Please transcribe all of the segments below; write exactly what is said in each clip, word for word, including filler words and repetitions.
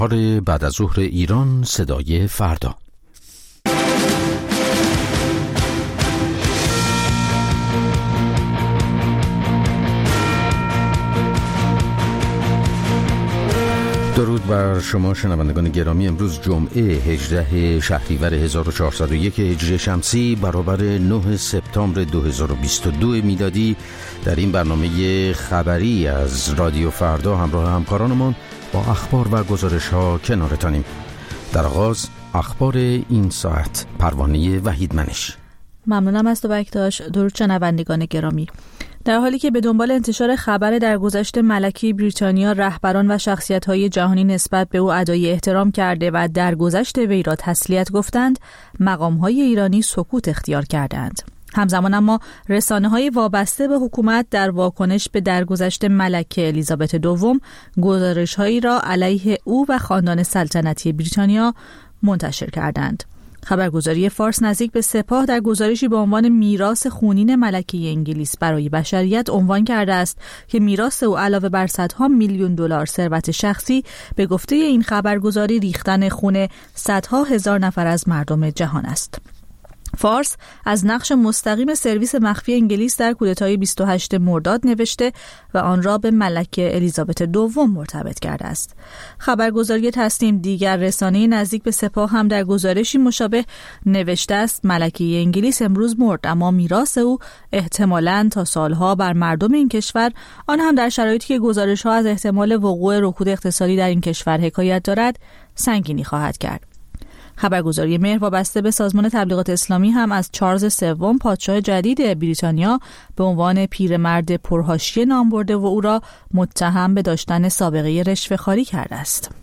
بعد از ظهر ایران، صدای فردا. درود بر شما شنوندگان گرامی. امروز جمعه هجدهم شهریور هزار و چهارصد و یک هجری شمسی برابر نه سپتامبر دو هزار و بیست و دو میلادی، در این برنامه خبری از رادیو فردا همراه همکارانمان با اخبار و گزارش ها کنارتانیم. در آغاز اخبار این ساعت. پروانه وحیدمنش. ممنونم از تو بکتاش. درود شنوندگان گرامی. در حالی که به دنبال انتشار خبر درگذشت ملکه بریتانیا، رهبران و شخصیت‌های جهانی نسبت به او ادای احترام کرده و درگذشت وی را تسلیت گفتند، مقام‌های ایرانی سکوت اختیار کردند. همزمان اما رسانه‌های وابسته به حکومت در واکنش به درگذشت ملکه الیزابت دوم گزارش‌هایی را علیه او و خاندان سلطنتی بریتانیا منتشر کردند. خبرگزاری فارس نزدیک به سپاه در گزارشی با عنوان میراث خونین ملکه انگلیس برای بشریت عنوان کرده است که میراث او علاوه بر صدها میلیون دلار ثروت شخصی، به گفته این خبرگزاری ریختن خون صدها هزار نفر از مردم جهان است. فارس از نقش مستقیم سرویس مخفی انگلیس در کودتای بیست و هشتم مرداد نوشته و آن را به ملکه الیزابت دوم مرتبط کرده است. خبرگزاری تسنیم دیگر رسانه نزدیک به سپاه هم در گزارشی مشابه نوشته است ملکه انگلیس امروز مرد، اما میراث او احتمالاً تا سالها بر مردم این کشور، آن هم در شرایطی که گزارش‌ها از احتمال وقوع رکود اقتصادی در این کشور حکایت دارد، سنگینی خواهد کرد. خبرگزاری مهر وابسته به سازمان تبلیغات اسلامی هم از چارلز سوم پادشاه جدید بریتانیا به عنوان پیرمرد پرحاشیه نام برده و او را متهم به داشتن سابقه رشوه‌خواری کرده است.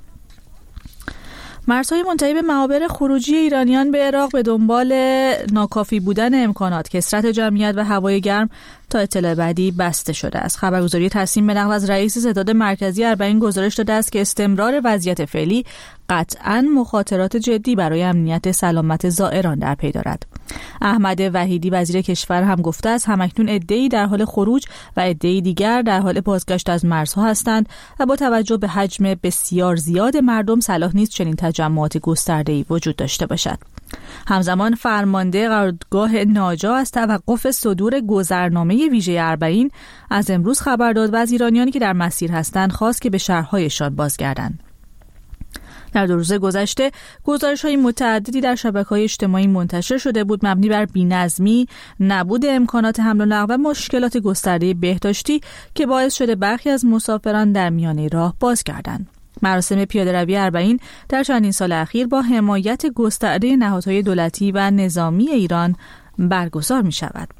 مرزهای منتهی به معابر خروجی ایرانیان به عراق به دنبال ناکافی بودن امکانات، کثرت جمعیت و هوای گرم تا اطلاع بعدی بسته شده است. خبرگزاری تسنیم به نقل از رئیس ستاد مرکزی اربعین گزارش داده است که استمرار وضعیت فعلی قطعاً مخاطرات جدی برای امنیت سلامت زائران در پی دارد. احمد وحیدی وزیر کشور هم گفته است همکنون عده‌ای در حال خروج و عده‌ای دیگر در حال بازگشت از مرزها هستند و با توجه به حجم بسیار زیاد مردم صلاح نیست چنین تجمعات گسترده‌ای وجود داشته باشد. همزمان فرمانده قرارگاه ناجا از توقف صدور گذرنامه ویژه اربعین از امروز خبر داد و از ایرانیانی که در مسیر هستند خواست که به شهرهایشان بازگردند. در دو روز گذشته گزارش‌های متعددی در شبکه‌های اجتماعی منتشر شده بود مبنی بر بی‌نظمی، نبود امکانات حمل و نقل و مشکلات گسترده بهداشتی که باعث شده برخی از مسافران در میانه راه بازگردند. مراسم پیاده‌روی اربعین در چندین سال اخیر با حمایت گسترده نهادهای دولتی و نظامی ایران برگزار می‌شود.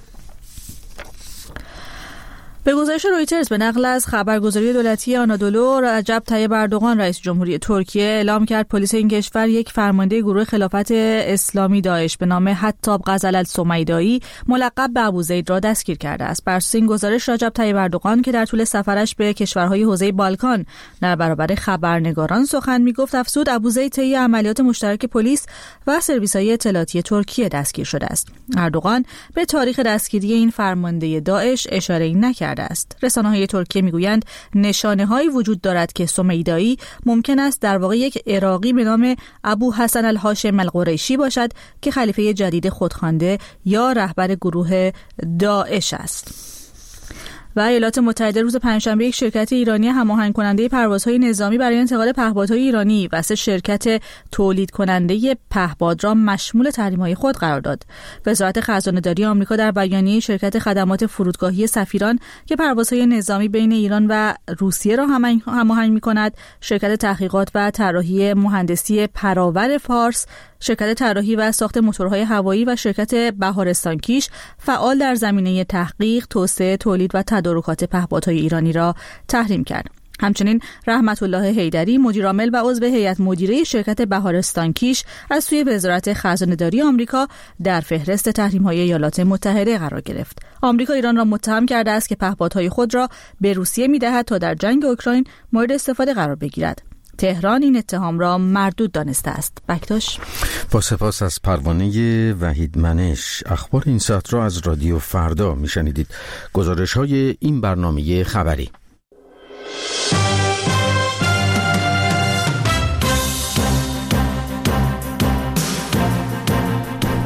به گزارش رویترز به نقل از خبرگزاری دولتی آنادولو، رجب طیب اردوغان رئیس جمهوری ترکیه اعلام کرد پلیس این کشور یک فرمانده گروه خلافت اسلامی داعش به نام حتاب غزل السمیدایی ملقب به ابوزید را دستگیر کرده است. بر اساس این گزارش رجب طیب اردوغان که در طول سفرش به کشورهای حوزه بالکان در برابر خبرنگاران سخن میگفت، افزود ابوزید طی عملیات مشترک پلیس و سرویس‌های اطلاعاتی ترکیه دستگیر شده است. اردوغان به تاریخ دستگیری این فرمانده داعش اشاره‌ای نکرد است. رسانه‌های ترکیه میگویند نشانه‌هایی وجود دارد که سمیدایی ممکن است در واقع یک عراقی به نام ابو حسن الهاشم القریشی باشد که خلیفه جدید خودخوانده یا رهبر گروه داعش است. و ایالات متحده روز پنجشنبه یک شرکت ایرانی هماهنگ کننده پروازهای نظامی برای انتقال پهپادهای ایرانی و سه شرکت تولید کننده پهپاد را مشمول تحریم‌های خود قرار داد. وزارت خزانه‌داری آمریکا در بیانیه شرکت خدمات فرودگاهی سفیران که پروازهای نظامی بین ایران و روسیه را هماهنگ می‌کند، شرکت تحقیقات و طراحی مهندسی پراور فارس، شرکت طراحی و ساخت موتورهای هوایی و شرکت بهارستان کیش فعال در زمینه تحقیق، توسعه، تولید و تدارکات پهپادهای ایرانی را تحریم کرد. همچنین رحمت الله حیدری مدیرعامل و عضو هیئت مدیره شرکت بهارستان کیش از سوی وزارت خزانه‌داری آمریکا در فهرست تحریم‌های ایالات متحده قرار گرفت. آمریکا ایران را متهم کرده است که پهپادهای خود را به روسیه می‌دهد تا در جنگ اوکراین مورد استفاده قرار بگیرد. تهران این اتهام را مردود دانسته است. بکتاش. با سپاس از پروانه وحیدمنش. اخبار این ساعت را از رادیو فردا میشنیدید. گزارش های این برنامه خبری.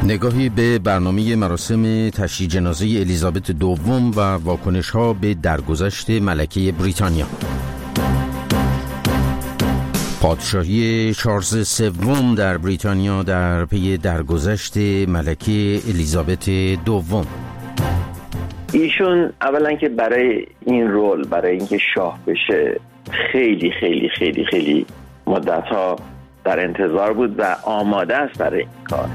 نگاهی به برنامه مراسم تشییع جنازه الیزابت دوم و واکنش‌ها به درگذشت ملکه بریتانیا. پادشاهی چارلز سوم در بریتانیا در پی درگذشت ملکه الیزابت دوم. ایشون اولا که برای این رول، برای اینکه شاه بشه، خیلی خیلی خیلی خیلی مدت‌ها در انتظار بود و آماده است برای این کار.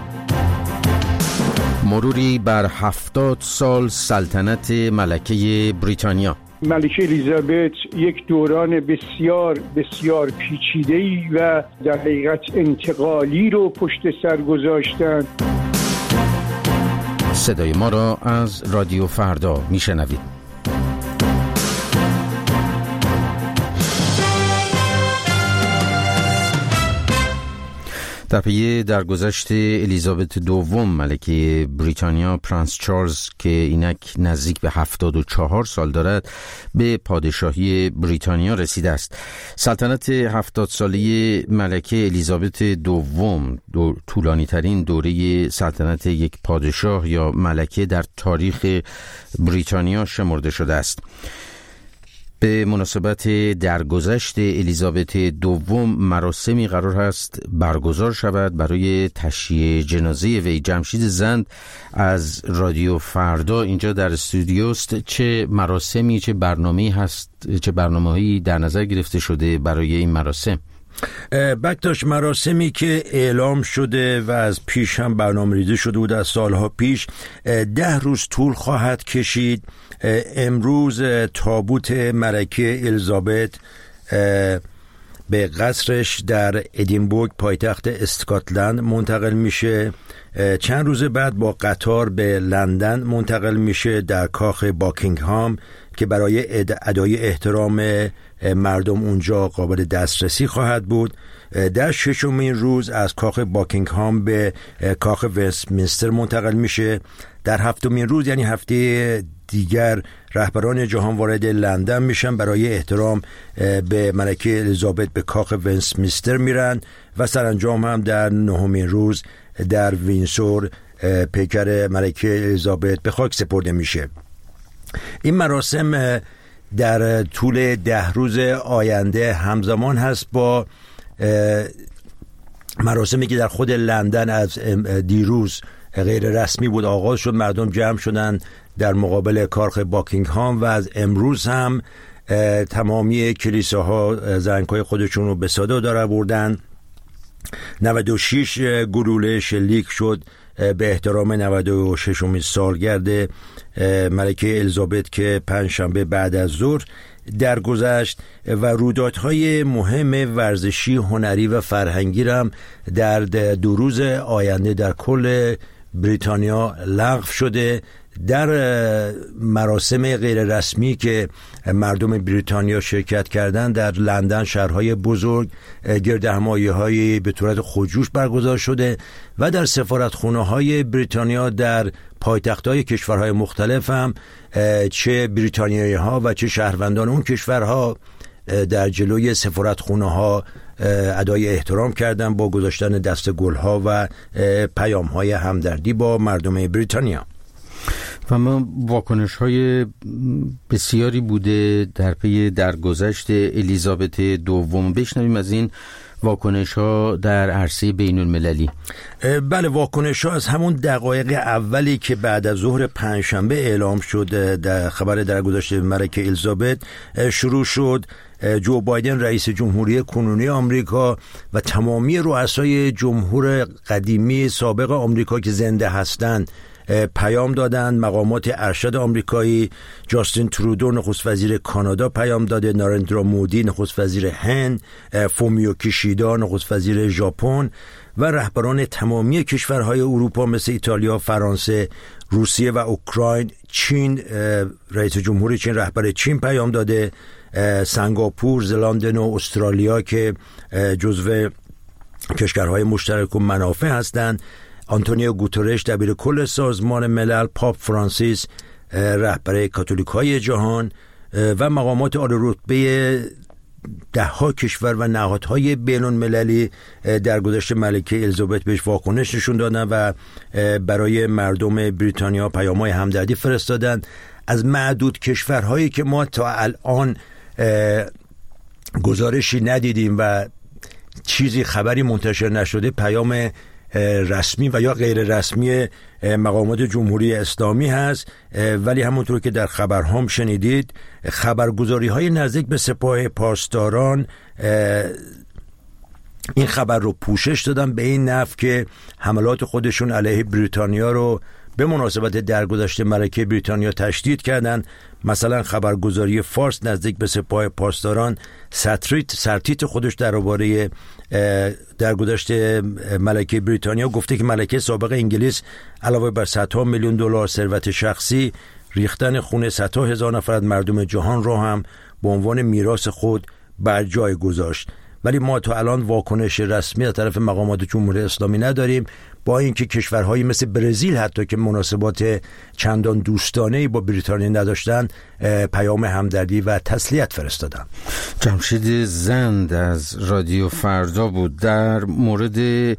مروری بر هفتاد سال سلطنت ملکه بریتانیا. ملکه الیزابت یک دوران بسیار بسیار پیچیده‌ای و در حقیقت انتقالی رو پشت سر گذاشتند. صدای ما را از رادیو فردا میشنوید. در پی درگذشت الیزابت دوم ملکه بریتانیا، پرنس چارلز که اینک نزدیک به هفتاد و چهار سال دارد به پادشاهی بریتانیا رسیده است. سلطنت هفتاد ساله ملکه الیزابت دوم دو طولانی ترین دوره سلطنت یک پادشاه یا ملکه در تاریخ بریتانیا شمرده شده است. به مناسبت درگذشت الیزابت دوم مراسمی قرار است برگزار شود برای تشییع جنازه وی. جمشید زند از رادیو فردا اینجا در استودیوست. چه مراسمی، چه برنامه‌ای هست، چه برنامه‌ای در نظر گرفته شده برای این مراسم؟ بکتاش، مراسمی که اعلام شده و از پیش هم برنامه ریزی شده بود از سالها پیش، ده روز طول خواهد کشید. امروز تابوت ملکه الیزابت به قصرش در ادینبورگ پایتخت اسکاتلند منتقل میشه. چند روز بعد با قطار به لندن منتقل میشه در کاخ باکینگهام که برای ادای احترام مردم اونجا قابل دسترسی خواهد بود. در ششمین روز از کاخ باکینگهام به کاخ وستمینستر منتقل میشه. در هفتمین روز یعنی هفته دیگر رهبران جهان وارد لندن میشن، برای احترام به ملکه الیزابت به کاخ وستمینستر میرن و سرانجام هم در نهمین روز در وینسور پیکر ملکه الیزابت به خاک سپرده میشه. این مراسم در طول ده روز آینده همزمان هست با مراسمی که در خود لندن از دیروز غیر رسمی بود آغاز شد. مردم جمع شدن در مقابل کاخ باکینگهام و از امروز هم تمامی کلیساها زنگ‌های خودشون رو به صدا در آوردن. نود و شش گلوله شلیک شد به احترام نود و ششمین سالگرد ملکه الیزابت که پنجشنبه بعد از ظهر درگذشت و رویدادهای مهم ورزشی، هنری و فرهنگی هم در دو روز آینده در کل بریتانیا لغو شده. در مراسم غیر رسمی که مردم بریتانیا شرکت کردند در لندن، شهرهای بزرگ، گردهمایی‌های به صورت خودجوش برگزار شده و در سفارتخانه‌های بریتانیا در پایتخت‌های کشورهای مختلف هم چه بریتانیایی‌ها و چه شهروندان اون کشورها در جلوی سفارتخانه‌ها ادای احترام کردند با گذاشتن دست گل‌ها و پیام‌های همدردی با مردم بریتانیا. و ما واکنش های بسیاری بوده در پی درگذشت الیزابت دوم. بشنویم از این واکنش ها در عرصه بین المللی. بله، واکنش ها از همون دقایق اولی که بعد از ظهر پنجشنبه اعلام شد در خبر درگذشت ملکه الیزابت شروع شد. جو بایدن رئیس جمهوری کنونی آمریکا و تمامی رؤسای جمهور قدیمی سابق آمریکا که زنده هستند پیام دادند. مقامات ارشد آمریکایی، جاستین ترودو نخست وزیر کانادا پیام داده، نارندرا مودی نخست وزیر هند، فومیو کیشیدا نخست وزیر ژاپن و رهبران تمامی کشورهای اروپا مثل ایتالیا، فرانسه، روسیه و اوکراین، چین، رئیس جمهور چین، رهبر چین پیام داده، سنگاپور، زلاند و استرالیا که جزو کشورهای مشترک و منافع هستند، آنتونیو گوترش دبیر کل سازمان ملل، پاپ فرانسیس رهبر کاتولیک‌های جهان و مقامات عالی رتبه ده ها کشور و نهادهای بین المللی در گذشته ملکه الیزابت بهش واکنش نشون دادن و برای مردم بریتانیا پیام‌های همدردی فرستادن. از معدود کشورهایی که ما تا الان گزارشی ندیدیم و چیزی خبری منتشر نشده، پیام رسمی و یا غیر رسمی مقامات جمهوری اسلامی هست. ولی همونطور که در خبرهام شنیدید، خبرگزاری های نزدیک به سپاه پاسداران این خبر رو پوشش دادن به این نحو که حملات خودشون علیه بریتانیا رو به مناسبت درگذشت ملکه بریتانیا تشدید کردن. مثلا خبرگزاری فارس نزدیک به سپاه پاسداران سرتیت سرتیت خودش درباره درگذشت ملکه بریتانیا گفته که ملکه سابق انگلیس علاوه بر صدها میلیون دلار ثروت شخصی، ریختن خون صدها هزار نفر از مردم جهان را هم به عنوان میراث خود بر جای گذاشت. ولی ما تا الان واکنش رسمی از طرف مقامات جمهوری اسلامی نداریم، با اینکه کشورهایی مثل برزیل حتی که مناسبات چندان دوستانه‌ای با بریتانیا نداشتن پیام همدردی و تسلیت فرستادن. جمشید زند از رادیو فردا بود. در مورد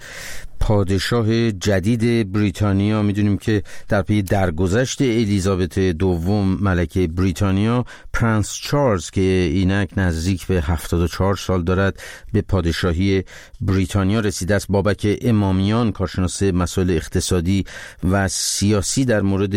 پادشاه جدید بریتانیا میدونیم که در پی درگذشت الیزابت دوم ملکه بریتانیا، پرنس چارلز که اینک نزدیک به هفتاد و چهار سال دارد به پادشاهی بریتانیا رسیده است. بابک امامیان، کارشناس مسائل اقتصادی و سیاسی، در مورد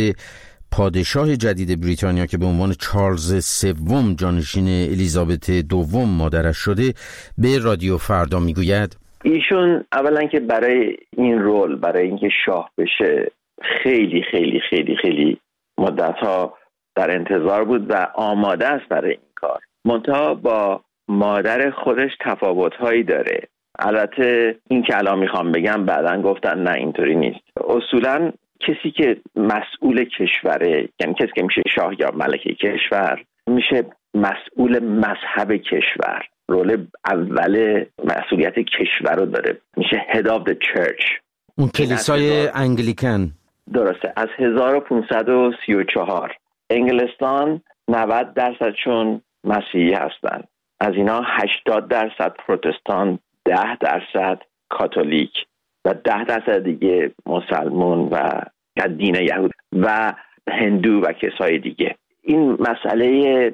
پادشاه جدید بریتانیا که به عنوان چارلز سوم جانشین الیزابت دوم مادرش شده به رادیو فردا میگوید ایشون اولا که برای این رول، برای اینکه شاه بشه، خیلی خیلی خیلی خیلی مدت‌ها در انتظار بود و آماده است برای این کار. منتها با مادر خودش تفاوت‌هایی داره. البته این که الان میخوام بگم بعداً گفتن نه اینطوری نیست. اصولاً کسی که مسئول کشوره، یعنی کسی که میشه شاه یا ملکه کشور، میشه مسئول مذهب کشور. رول اول مسئولیت کشور رو داره، میشه head of the church. اون کلیسای انگلیکن. درسته. از هزار و پانصد و سی و چهار انگلستان نود درصدشون مسیحی هستن، از اینا هشتاد درصد پروتستان، ده درصد کاتولیک و ده درصد دیگه مسلمان و دین یهود و هندو و کسای دیگه. این مسئله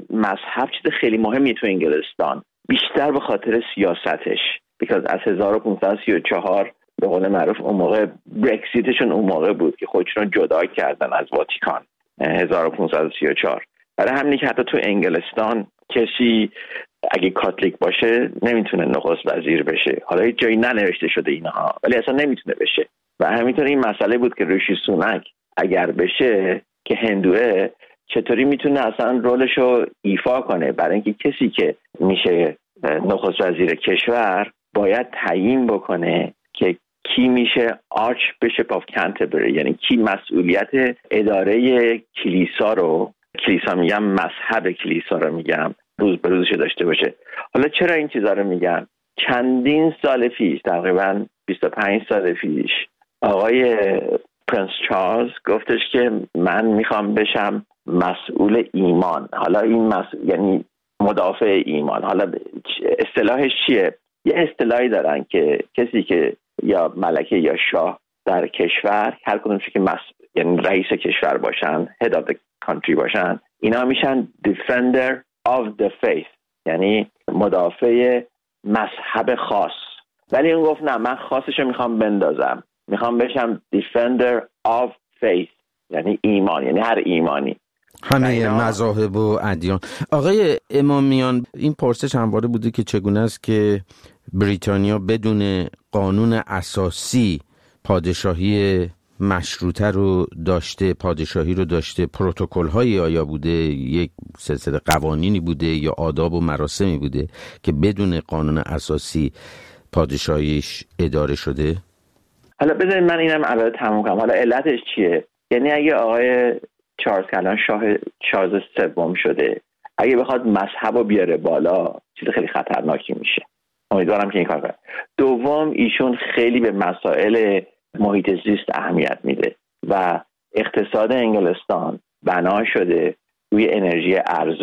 مذهب چیز خیلی مهمیه تو انگلستان، بیشتر به خاطر سیاستش. بیکاز از هزار و پانصد و سی و چهار به قول معروف اون موقع برکسیتشون اون موقع بود که خودشون رو جدا کردن از واتیکان، هزار و پانصد و سی و چهار. برای همینه که حتی تو انگلستان کسی اگه کاتولیک باشه نمیتونه نخست وزیر بشه. حالا هیچ جایی ننوشته شده اینها، ولی اصلا نمیتونه بشه. و همینطور این مسئله بود که ریشی سونک اگر بشه که هندوه، چطوری میتونه اصلا رولشو ایفا کنه؟ برای اینکه کسی که میشه نخست وزیر کشور باید تعیین بکنه که کی میشه آرچ بیشپ آف کانتربری، یعنی کی مسئولیت اداره کلیسا رو، کلیسا میگم مذهب کلیسا رو میگم، روز به روزش داشته باشه. حالا چرا این چیزا رو میگم؟ چندین سال پیش، تقریبا بیست و پنج سال پیش، آقای پرنس چارلز گفتش که من میخوام بشم مسئول ایمان. حالا این مسئول یعنی مدافع ایمان. حالا اصطلاحش چیه؟ یه اصطلاحی دارن که کسی که یا ملکه یا شاه در کشور، هر کدومش که مس... یعنی رئیس کشور باشن، head of the country باشن، اینا میشن defender of the faith، یعنی مدافع مذهب خاص. ولی اون گفت نه، من خاصشو میخوام بندازم، میخوام بشم defender of faith، یعنی ایمان، یعنی هر ایمانی، همه مذاهب و ادیان. آقای امامیان، این پرسش همواره بوده که چگونه است که بریتانیا بدون قانون اساسی پادشاهی مشروطه رو داشته، پادشاهی رو داشته، پروتکل هایی آیا بوده، یک سلسله قوانینی بوده یا آداب و مراسمی بوده که بدون قانون اساسی پادشاهیش اداره شده؟ حالا بذارید من اینم الان تموم کنم. حالا علتش چیه؟ یعنی اگه آقای چارلز کلان شاه چارلز سوم شده، اگه بخواد مذهب رو بیاره بالا، چیز خیلی خطرناکی میشه. امیدوارم که این کار کنه. دوم، ایشون خیلی به مسائل محیط زیست اهمیت میده و اقتصاد انگلستان بنا شده روی انرژی ارزون.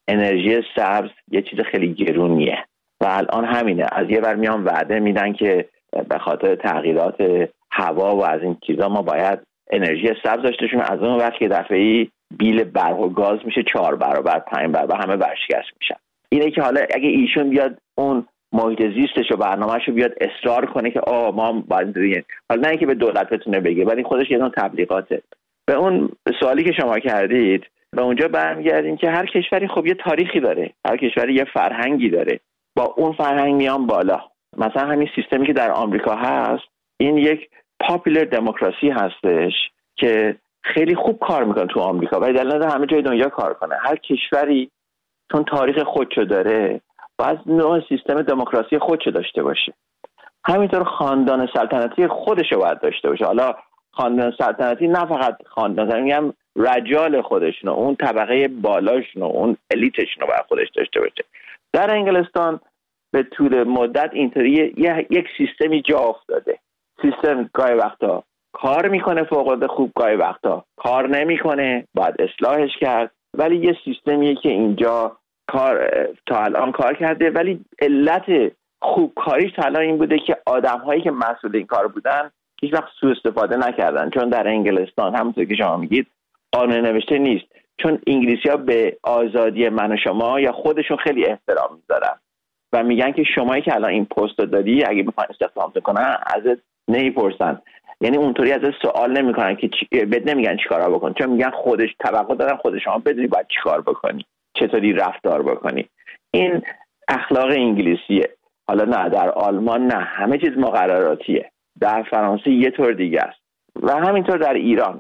انرژی سبز یه چیز خیلی گرونیه و الان همینه. از یه ور میان وعده میدن که به خاطر تغییرات هوا و از این چیزا ما باید انرژی سبز داشته باشیم، از اون وقت که دفعه‌ای بیل برق و گاز میشه چهار برابر پنج برابر، همه ورشکست میشن. اینه که حالا اگه ایشون بیاد اون محیط زیستش و برنامه‌شو بیاد اصرار کنه که آ ما باید دیگه، حالا نه اینکه به دولت بتونه بگه، ولی خودش یه نوع تبلیغاته. به اون سوالی که شما کردید به اونجا برمیگردیم که هر کشوری خب یه تاریخی داره، هر کشوری یه فرهنگی داره، با اون فرهنگ میان بالا. مثلا همین سیستمی که در آمریکا هست، این یک پاپولار دموکراسی هستش که خیلی خوب کار میکنه تو آمریکا، ولی دلیل نداره همه جای دنیا کار کنه. هر کشوری چون تاریخ خودشو داره باید نوع سیستم دموکراسی خودشو داشته باشه. همینطور خاندان سلطنتی خودشو باید داشته باشه. حالا خاندان سلطنتی نه فقط خاندان، میگم رجال خودشونو، اون طبقه بالاشونو، اون الیتشونو باید خودش داشته باشه. در انگلستان به طول مدت اینطوری یک سیستمی جا افتاده. سیستم گاهی وقتا کار میکنه فوق العاده خوب، گاهی وقتا کار نمیکنه، باید اصلاحش کرد، ولی یه سیستمیه که اینجا کار تا الان کار کرده. ولی علت خوب کاریش تا الان این بوده که آدم‌هایی که مسئول این کار بودن هیچ وقت سوء استفاده نکردن، چون در انگلستان همونطور که شما میگید قانون نوشته نیست. چون انگلیسی‌ها به آزادی من و شما یا خودشون خیلی احترام میذارن و میگن که شمایی که الان این پست رو دادی اگه بخواید استخدام کنن ازت نمیپرسن، یعنی اونطوری ازت سوال نمیکنن که چی... بهت نمیگن چیکارا بکن، چون میگن خودش توقع دارن خود شما بدونی باید چیکار بکنی، چطوری رفتار بکنی. این اخلاق انگلیسیه. حالا نه در آلمان نه، همه چیز مقرراتیه. در فرانسه یه طور دیگه است و همینطور در ایران.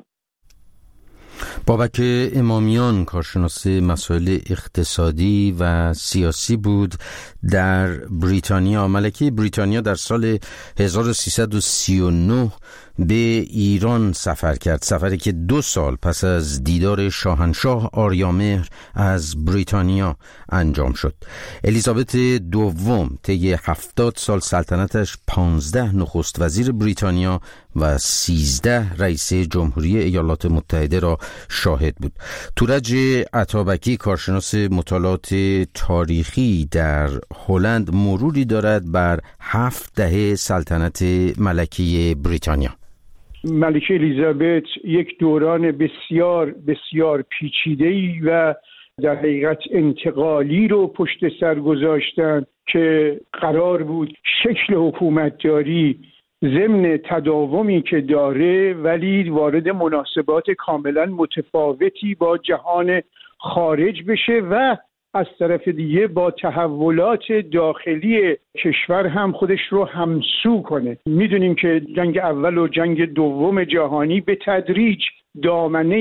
بابک امامیان کارشناس مسائل اقتصادی و سیاسی بود در بریتانیا. ملکه بریتانیا در سال هزار و سیصد و سی و نه به ایران سفر کرد، سفری که دو سال پس از دیدار شاهنشاه آریامهر از بریتانیا انجام شد. الیزابت دوم طی هفتاد سال سلطنتش پانزده نخست وزیر بریتانیا و سیزده رئیس جمهوری ایالات متحده را شاهد بود. تورج عطابکی کارشناس مطالعات تاریخی در هلند مروری دارد بر هفت دهه سلطنت ملکه بریتانیا. ملکه الیزابت یک دوران بسیار بسیار پیچیده‌ای و در حقیقت انتقالی رو پشت سر گذاشتن که قرار بود شکل حکومتداری ضمن تداومی که داره ولی وارد مناسبات کاملا متفاوتی با جهان خارج بشه و از طرف دیگه با تحولات داخلی کشور هم خودش رو همسو کنه. میدونیم که جنگ اول و جنگ دوم جهانی به تدریج دامنه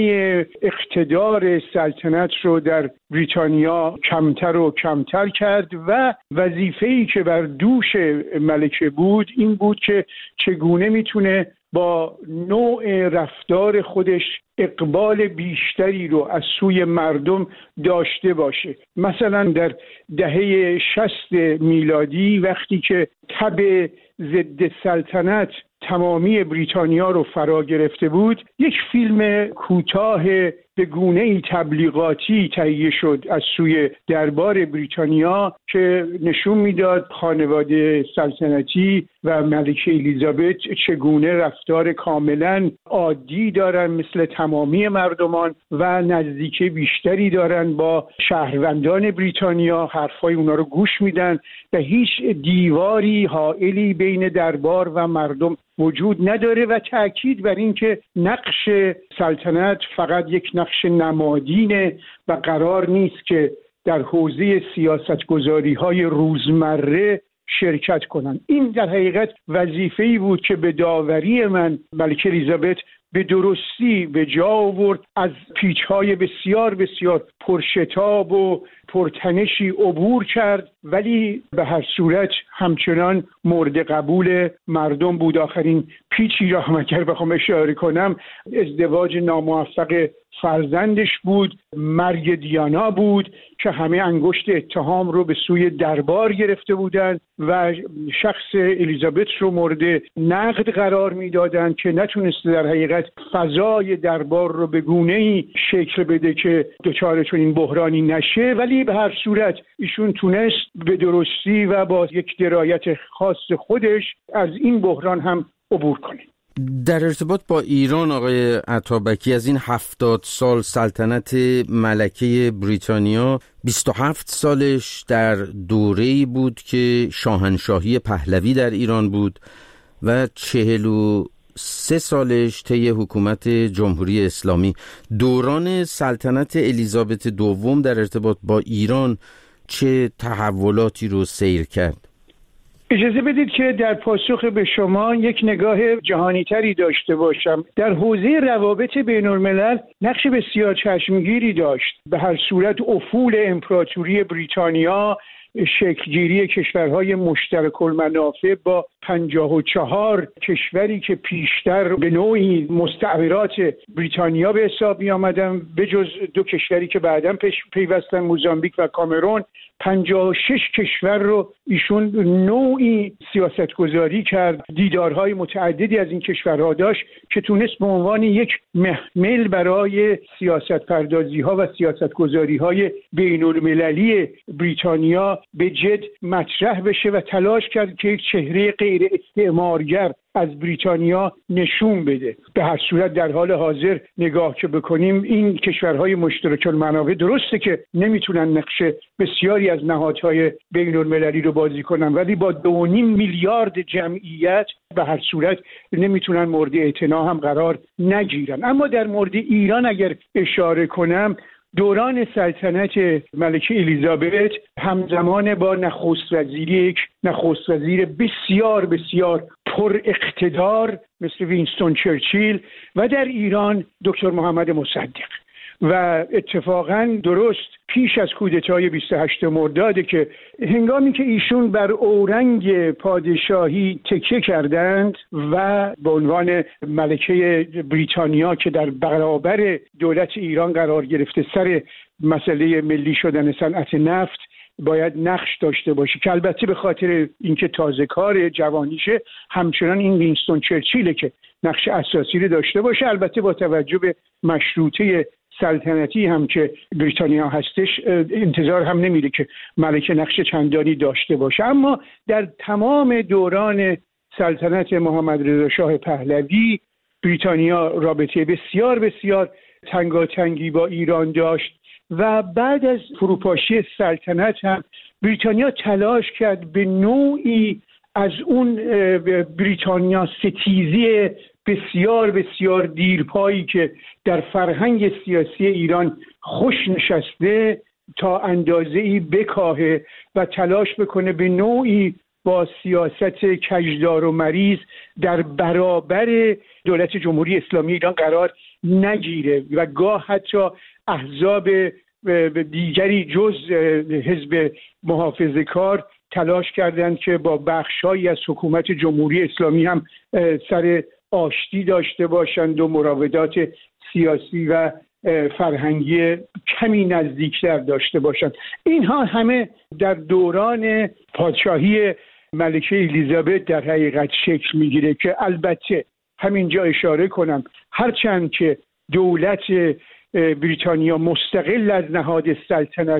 اقتدار سلطنت رو در بریتانیا کمتر و کمتر کرد و وظیفه‌ای که بر دوش ملکه بود این بود که چگونه میتونه با نوع رفتار خودش اقبال بیشتری رو از سوی مردم داشته باشه. مثلا در دهه شصت میلادی وقتی که تب ضد سلطنت تمامی بریتانیا رو فرا گرفته بود، یک فیلم کوتاه به گونه‌ای تبلیغاتی تهیه شد از سوی دربار بریتانیا که نشون میداد خانواده سلطنتی و ملکه الیزابت چگونه رفتار کاملا عادی دارن مثل تمامی مردمان و نزدیکی بیشتری دارن با شهروندان بریتانیا، حرفای اونا رو گوش میدن و هیچ دیواری حائلی بین دربار و مردم وجود نداره و تأکید بر این که نقش سلطنت فقط یک نقش نمادینه و قرار نیست که در حوزه سیاستگذاری‌های روزمره شرکت کنند. این در حقیقت وظیفه‌ای بود که به داوری من ملکه الیزابت به درستی به جا آورد. از پیچ‌های بسیار بسیار پرشتاب و پرتنشی عبور کرد ولی به هر صورت همچنان مورد قبول مردم بود. آخرین پیچی را هم اگر بخوام اشاره کنم ازدواج ناموفق فرزندش بود، مرگ دیانا بود که همه انگشت اتهام رو به سوی دربار گرفته بودند و شخص الیزابت رو مورد نقد قرار میدادند که نتونسته در حقیقت فضای دربار رو به گونه‌ای شکل بده که دچار چنین بحرانی نشه، ولی به هر صورت ایشون تونست به درستی و با یک درایت خاص خودش از این بحران هم عبور کنه. در ارتباط با ایران آقای عطابکی، از این هفتاد سال سلطنت ملکه بریتانیا بیست و هفت سالش در دوره‌ای بود که شاهنشاهی پهلوی در ایران بود و چهل و سه سالش طی حکومت جمهوری اسلامی. دوران سلطنت الیزابت دوم در ارتباط با ایران چه تحولاتی رو سیر کرد؟ اجازه بدید که در پاسخ به شما یک نگاه جهانی تری داشته باشم. در حوزه روابط بین الملل نقش بسیار چشمگیری داشت. به هر صورت افول امپراتوری بریتانیا، شکلگیری کشورهای مشترک المنافع با پنجاه و چهار کشوری که پیشتر به نوعی مستعمرات بریتانیا به حساب می آمدن، به جز دو کشوری که بعداً پیوستن، موزامبیک و کامرون، پنجاه و شش کشور رو ایشون نوعی سیاستگذاری کرد. دیدارهای متعددی از این کشورها داشت که تونست به عنوان یک محمل برای سیاست پردازی ها و سیاستگذاری های بین المللی بریتانیا به جد مطرح بشه و تلاش کرد که یک چهره غیر استعمارگر از بریتانیا نشون بده. به هر صورت در حال حاضر نگاه که بکنیم، این کشورهای مشترک المنافع درسته که نمیتونن نقش بسیاری از نهادهای بین المللی رو بازی کنن، ولی با دو و نیم میلیارد جمعیت به هر صورت نمیتونن مورد اعتنا هم قرار نگیرن. اما در مورد ایران اگر اشاره کنم، دوران سلطنت ملکه الیزابت همزمان با نخست وزیری یک نخست وزیر بسیار بسیار پر اقتدار مثل وینستون چرچیل و در ایران دکتر محمد مصدق، و اتفاقاً درست پیش از کودتای بیست و هشتم مرداد که هنگامی که ایشون بر اورنگ پادشاهی تکیه کردند و به عنوان ملکه بریتانیا که در برابر دولت ایران قرار گرفته، سر مسئله ملی شدن صنعت نفت باید نقش داشته باشه، که البته به خاطر اینکه تازه کار جوانیشه همچنان این وینستون چرچیله که نقش اساسی رو داشته باشه. البته با توجه به مشروطه سلطنتی هم که بریتانیا هستش انتظار هم نمیره که ملکه نقش چندانی داشته باشه. اما در تمام دوران سلطنت محمد رضا شاه پهلوی بریتانیا رابطه بسیار بسیار تنگاتنگی با ایران داشت و بعد از فروپاشی سلطنت هم بریتانیا تلاش کرد به نوعی از اون بریتانیا ستیزی بسیار بسیار دیرپایی که در فرهنگ سیاسی ایران خوش نشسته تا اندازه‌ای بکاهه و تلاش بکنه به نوعی با سیاست کجدار و مریض در برابر دولت جمهوری اسلامی ایران قرار نگیره و گاه حتی احزاب دیگری جز حزب محافظه‌کار تلاش کردند که با بخشایی از حکومت جمهوری اسلامی هم سر آشتی داشته باشند و مراودات سیاسی و فرهنگی کمی نزدیکتر داشته باشند. اینها همه در دوران پادشاهی ملکه الیزابت در حقیقت شکل میگیره که البته همینجا اشاره کنم هرچند که دولت بریتانیا مستقل از نهاد سلطنت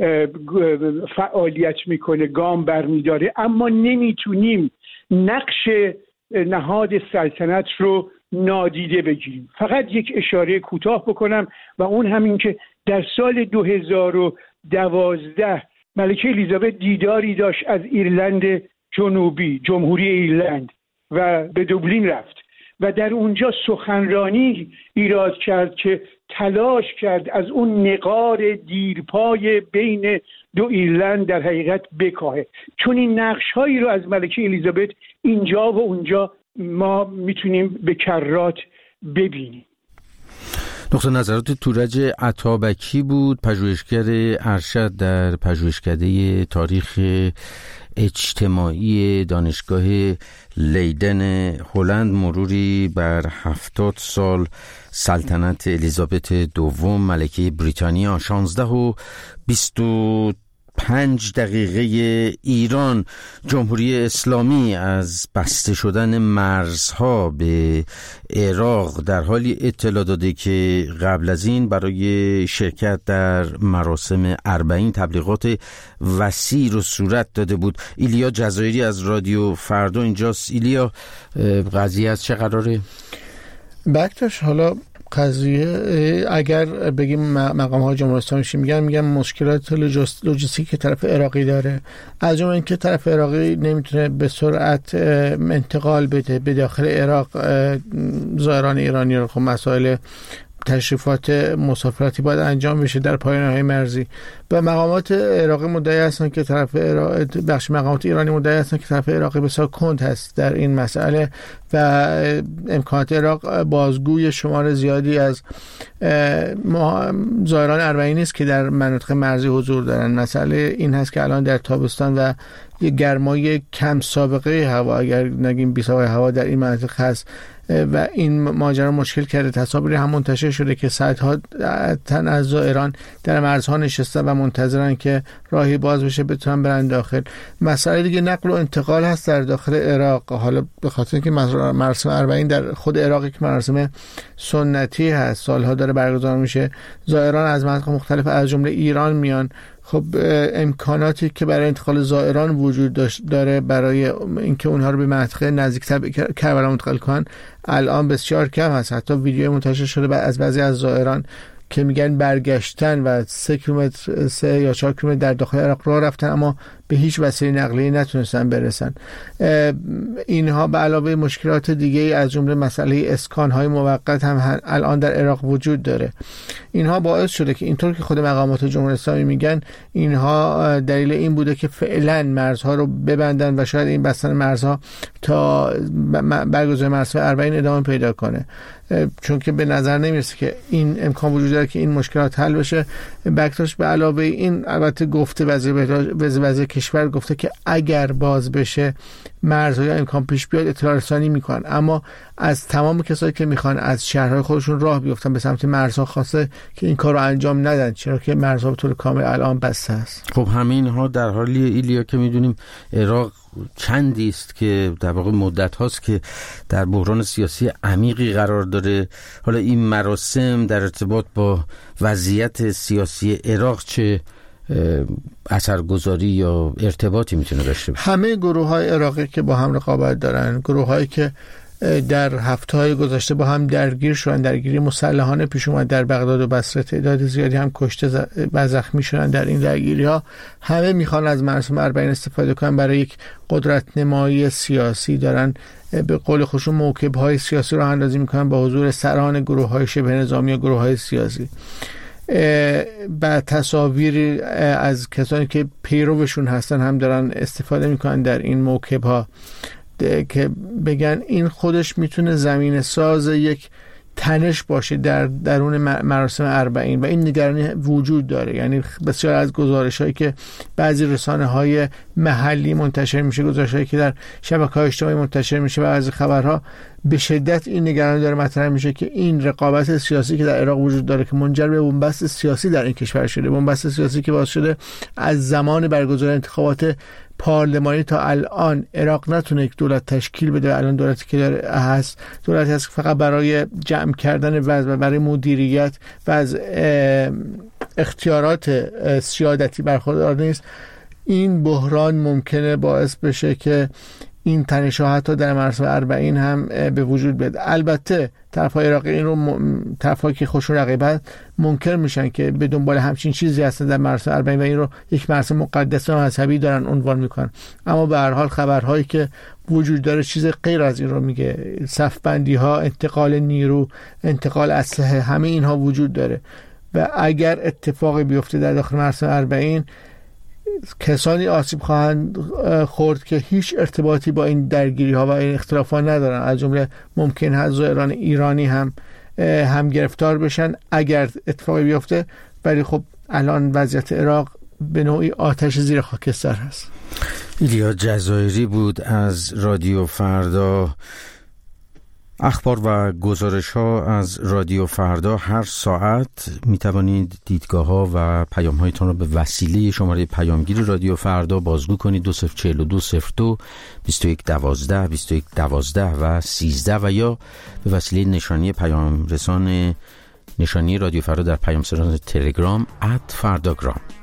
فعالیت میکنه، گام برمیداره، اما نمیتونیم نقش نهاد سلطنت رو نادیده بگیریم. فقط یک اشاره کوتاه بکنم و اون همین که در سال دو هزار و دوازده ملکه الیزابت دیداری داشت از ایرلند جنوبی، جمهوری ایرلند، و به دوبلین رفت و در اونجا سخنرانی ایراد کرد که تلاش کرد از اون نقار دیرپای بین دو ایرلند در حقیقت بکاهه. چون این نقش هایی رو از ملکه الیزابت اینجا و اونجا ما میتونیم به کرات ببینیم. نقطه نظرات تورج عطابکی بود، پژوهشگر ارشد در پژوهشکده تاریخ اجتماعی دانشگاه لیدن هلند مروری بر هفتاد سال سلطنت الیزابت دوم ملکه بریتانیا، شانزده و بیست و پنج دقیقه ایران. جمهوری اسلامی از بسته شدن مرزها به عراق در حالی اطلاع داده که قبل از این برای شرکت در مراسم اربعین تبلیغات وسیع رو صورت داده بود. ایلیا جزایری از رادیو فردا اینجاست. ایلیا، قضیه از چه قراره؟ بکتاش، حالا قضیه اگر بگیم مقام های جمهوری اسلامی میگن میگن مشکلات لوجستیک که طرف عراقی داره، از جمله اینکه طرف عراقی نمیتونه به سرعت انتقال بده به داخل عراق زائران ایرانی رو. خب مسائل تشریفات مسافرتی باید انجام بشه در پایان‌های مرزی و مقامات عراقی مدعی هستن که طرف عراق بخش مقامات ایرانی مدعی هستن که طرف عراقی بسیار کند هست در این مسئله و امکانات عراق بازگوی شمار زیادی از زائران اربعین نیست که در مناطق مرزی حضور دارن. مسئله این هست که الان در تابستان و یه گرمای کم سابقه هوا، اگر نگیم بی سابقه هوا در این مناطق هست و این ماجرا مشکل کرده. تصاویری هم منتشر شده که صدها تن از زائران در مرزها نشستن و منتظرن که راهی باز بشه بتونن برن داخل. مسئله دیگه نقل و انتقال هست در داخل عراق. حالا به خاطر اینکه مراسم اربعین در خود عراق که مراسم سنتی هست، سالها داره برگزار میشه، زائران از مناطق مختلف از جمله ایران میان. خب امکاناتی که برای انتقال زائران وجود داره برای اینکه اونها رو به منطقه نزدیکتر به کربلا منتقل کنن الان بسیار کم هست. حتی ویدیو منتشر شده از بعضی از زائران که میگن برگشتن و سه کیلومتر سه یا چهار کیلومتر در داخل عراق راه رفتن اما به هیچ وسیله نقلیه‌ای نتونستن برسن. اینها به علاوه مشکلات دیگه از جمله مسئله اسکان‌های موقت هم الان در عراق وجود داره. اینها باعث شده که اینطور که خود مقامات جمهوری اسلامی میگن اینها دلیل این بوده که فعلا مرزها رو ببندن و شاید این بستن مرزها تا برگزاری مراسم اربعین ادامه پیدا کنه، چون که به نظر نمیرسه که این امکان وجود داره که این مشکلات حل بشه. بکتاش به علاوه این البته گفته وزیر وزیر کشور گفته که اگر باز بشه مرزها یا امکان پیش بیاد اطلاع رسانی میکنن، اما از تمام کسایی که میخوان از شهرهای خودشون راه بیفتن به سمت مرزها خواسته که این کار رو انجام ندن، چرا که مرزها به طور کامل الان بسته است. خب همین ها در حالی ایلیا که میدونیم عراق چندی است که در واقع مدت هاست که در بحران سیاسی عمیقی قرار داره. حالا این مراسم در ارتباط با وضعیت سیاسی عراق چه اثرگذاری یا ارتباطی میتونه داشته باشه؟ همه گروه های عراقی که با هم رقابت دارن، گروه هایی که در هفته های گذشته با هم درگیر شدن، درگیری مسلحانه پیش اومد در بغداد و بصره، تعداد زیادی هم کشته و زخمی شدن در این درگیری ها، همه میخوان از مراسم اربعین استفاده کنن برای یک قدرت نمایی سیاسی. دارن به قول خودشون موکب های سیاسی رو اندازی میکنن با حضور سران گروه های شبه نظامی و گروه های سیاسی. با تصاویر از کسانی که پیروشون هستن هم دارن استفاده میکنن در این موکب ها که بگن این خودش میتونه زمین ساز یک تنش باشه در درون مراسم اربعین و این نگرانی وجود داره. یعنی بسیار از گزارش‌هایی که بعضی رسانه‌های محلی منتشر میشه، گزارش‌هایی که در شبکه‌های اجتماعی منتشر میشه و از خبرها به شدت این نگرانی داره مطرح میشه که این رقابت سیاسی که در عراق وجود داره که منجر به بنبست سیاسی در این کشور شده، بنبست سیاسی که باعث شده از زمان برگزاری انتخابات پارلمانی تا الان عراق نتونه یک دولت تشکیل بده. الان دولتی که داره هست دولتی هست که فقط برای جمع کردن وضع و برای مدیریت و از اختیارات سیادتی برخوردار نیست. این بحران ممکنه باعث بشه که این تنش‌ها حتی در مراسم اربعین هم به وجود بیاد. البته طرف‌های عراقی این رو م... طرف‌هایی که خودشون رقیبن منکر میشن که به دنبال همچین چیزی هستن در مراسم اربعین و این رو یک مراسم مقدس و مذهبی دارن عنوان میکنن، اما به هر حال خبرهایی که وجود داره چیز غیر از این رو میگه. صف‌بندی‌ها، انتقال نیرو، انتقال اسلحه، همه اینها وجود داره و اگر اتفاقی بیفته در داخل مراسم اربعین کسانی آسیب خواهند خورد که هیچ ارتباطی با این درگیری ها و این اختلافات ندارن. از جمله ممکن هست زائران ایرانی هم هم گرفتار بشن اگر اتفاقی بیفته، ولی خب الان وضعیت عراق به نوعی آتش زیر خاکستر هست. ایلیا جزایری بود از رادیو فردا. اخبار و گزارش ها از رادیو فردا هر ساعت می توانید دیدگاه ها و پیام هایتان را به وسیله شماره پیامگیر رادیو فردا بازگو کنید. دو صفر چهل و دو صفر دو بیست و یک دوازده بیست و یک دوازده و سیزده و یا به وسیله نشانی پیام رسان نشانی رادیو فردا در پیام رسان تلگرام ات فرداگرام.